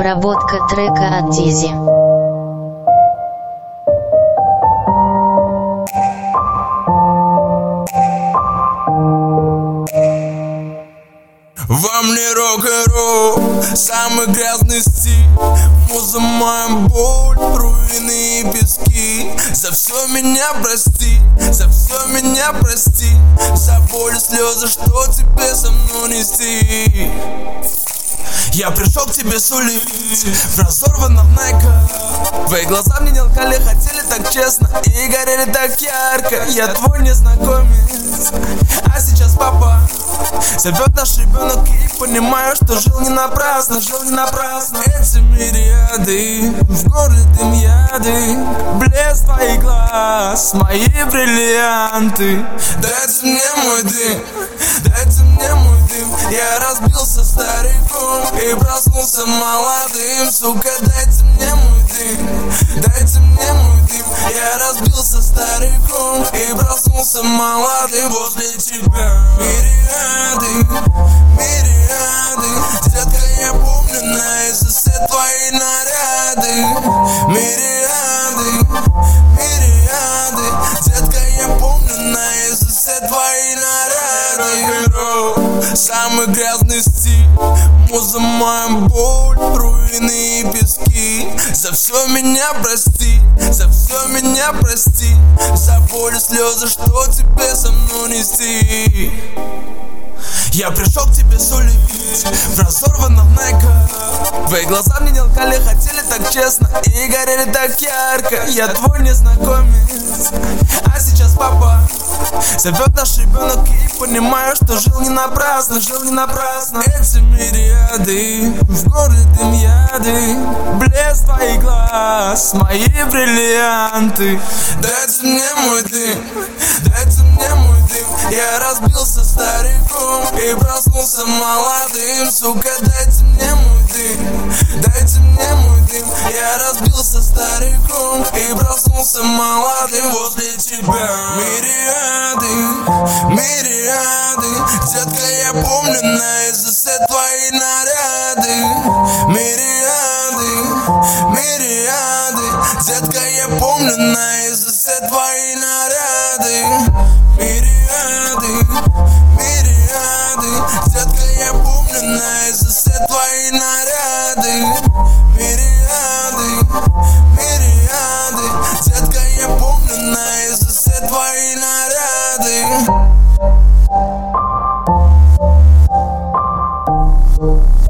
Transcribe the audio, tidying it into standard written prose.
Обработка трека от Дизи. Во мне рок-н-ролл, самый грязный стиль. Муза моя боль, руины и пески. За все меня прости, за все меня прости. За боль и слезы, что тебе со мной нести. Я пришел к тебе сулить в разорванном найках. Твои глаза мне не лгали, хотели так честно и горели так ярко. Я твой незнакомец, а сейчас папа зовет наш ребенок, и понимаю, что жил не напрасно, жил не напрасно. Эти мириады, в горле дым яды, блеск твоих глаз, мои бриллианты. Дайте мне мой дым, дайте мне мой дым. Я разбился стариком и проснулся молодым. Сука, дайте мне мой дым, дайте мне мой дым. Я разбился стариком и проснулся молодым возле тебя. Мириады, мириады, детка, я помню наизусть все твои наряды. Мириады, мириады, детка, я помню наизусть все твои наряды. Рок-н-ролл, самый грязный стиль. Муза моя боль, руины и пески. За все меня прости, за все меня прости. За боль и слезы, что тебе со мной нести. Я пришел к тебе сулить в разорванном найках. Твои глаза мне не лгали, хотели так честно и горели так ярко. Я твой незнакомец, а сейчас папа зовет наш ребенок, и понимаю, что жил не напрасно, жил не напрасно. Эти мириады, в горле дым яды, блеск твоих глаз, мои бриллианты. Дайте мне мой дым, дайте мне мой дым. Я разбился стариком и проснулся молодым. Сука, дайте мне мой дым, дайте мне мой дым. Я разбился стариком и проснулся молодым возле тебя. Мириады, мириады, детка, я помню наизусть все твои наряды. Мириады, мириады, детка, я помню наизусть все твои наряды. Мириады, мириады, детка, я помню наизусть все твои наряды. Мириады, мириады, детка, я помню наизусть все твои наряды.